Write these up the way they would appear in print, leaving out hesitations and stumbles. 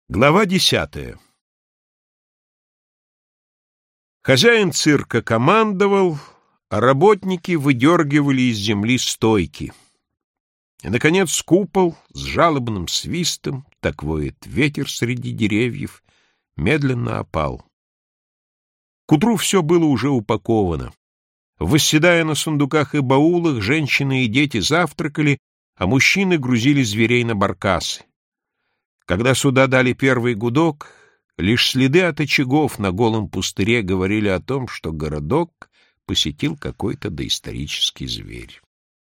Глава 10. Хозяин цирка командовал, а работники выдергивали из земли стойки. И, наконец, купол с жалобным свистом, так воет ветер среди деревьев, медленно опал. К утру все было уже упаковано. Восседая на сундуках и баулах, женщины и дети завтракали, а мужчины грузили зверей на баркасы. Когда суда дали первый гудок, лишь следы от очагов на голом пустыре говорили о том, что городок посетил какой-то доисторический зверь.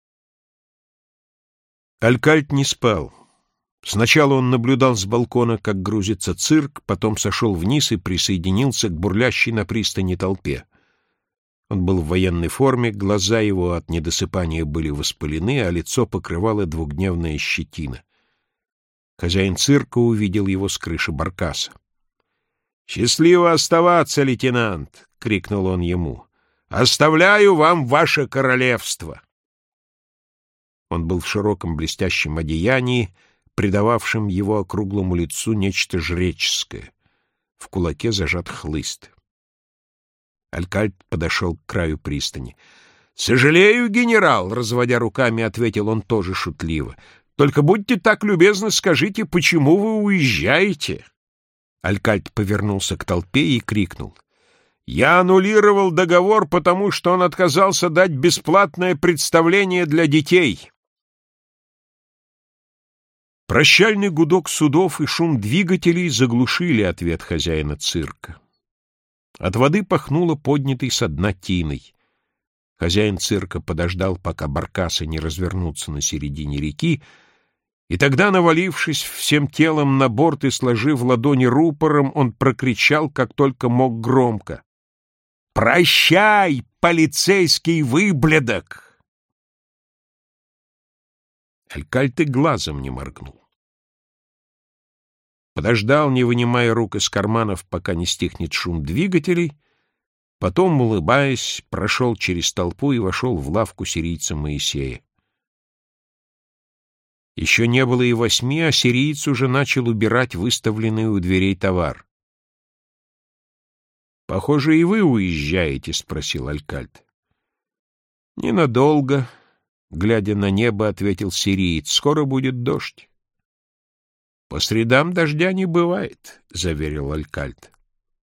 Алькальд не спал. Сначала он наблюдал с балкона, как грузится цирк, потом сошел вниз и присоединился к бурлящей на пристани толпе. Он был в военной форме, глаза его от недосыпания были воспалены, а лицо покрывало двухдневная щетина. Хозяин цирка увидел его с крыши баркаса. «Счастливо оставаться, лейтенант!» — крикнул он ему. «Оставляю вам ваше королевство!» Он был в широком блестящем одеянии, придававшем его округлому лицу нечто жреческое. В кулаке зажат хлыст. Алькальд подошел к краю пристани. «Сожалею, генерал!» — разводя руками, ответил он тоже шутливо. «Только будьте так любезны, скажите, почему вы уезжаете?» Алькальд повернулся к толпе и крикнул. «Я аннулировал договор, потому что он отказался дать бесплатное представление для детей». Прощальный гудок судов и шум двигателей заглушили ответ хозяина цирка. От воды пахнуло поднятой со дна тиной. Хозяин цирка подождал, пока баркасы не развернутся на середине реки, и тогда, навалившись всем телом на борт и сложив ладони рупором, он прокричал, как только мог громко: «Прощай, полицейский выблядок!» Алькальд и глазом не моргнул. Подождал, не вынимая рук из карманов, пока не стихнет шум двигателей, потом, улыбаясь, прошел через толпу и вошел в лавку сирийца Моисея. Еще не было и 8, а сириец уже начал убирать выставленный у дверей товар. «Похоже, и вы уезжаете?» — спросил Алькальд. «Ненадолго», — глядя на небо, ответил сириец. «Скоро будет дождь». «По средам дождя не бывает», — заверил Алькальд.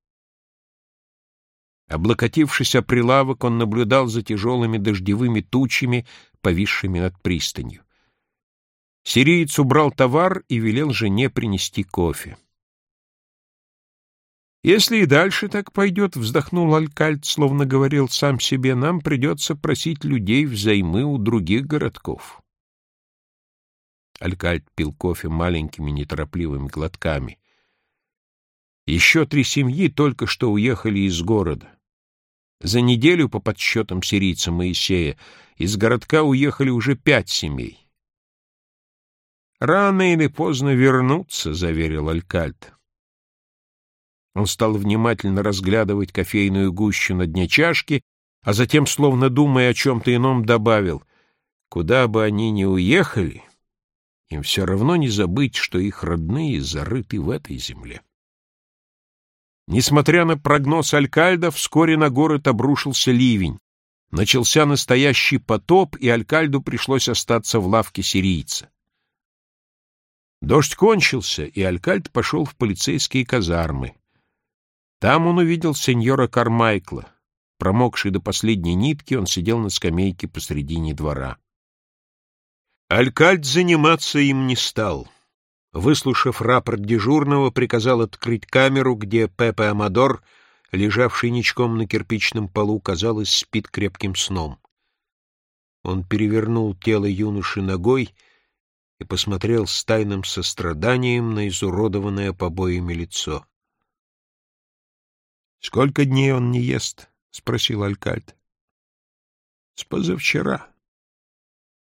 Облокотившись о прилавок, он наблюдал за тяжелыми дождевыми тучами, повисшими над пристанью. Сириец убрал товар и велел жене принести кофе. «Если и дальше так пойдет, — вздохнул Алькальд, словно говорил сам себе, — нам придется просить людей взаймы у других городков». Алькальд пил кофе маленькими неторопливыми глотками. Еще 3 семьи только что уехали из города. За неделю, по подсчетам сирийца Моисея, из городка уехали уже 5 семей. «Рано или поздно вернутся», — заверил Алькальд. Он стал внимательно разглядывать кофейную гущу на дне чашки, а затем, словно думая о чем-то ином, добавил: «Куда бы они ни уехали, им все равно не забыть, что их родные зарыты в этой земле». Несмотря на прогноз Алькальда, вскоре на город обрушился ливень. Начался настоящий потоп, и Алькальду пришлось остаться в лавке сирийца. Дождь кончился, и Алькальд пошел в полицейские казармы. Там он увидел сеньора Кармайкла. Промокший до последней нитки, он сидел на скамейке посредине двора. Алькальд заниматься им не стал. Выслушав рапорт дежурного, приказал открыть камеру, где Пепе Амадор, лежавший ничком на кирпичном полу, казалось, спит крепким сном. Он перевернул тело юноши ногой и посмотрел с тайным состраданием на изуродованное побоями лицо. «Сколько дней он не ест?» — спросил Алькальд. «С позавчера».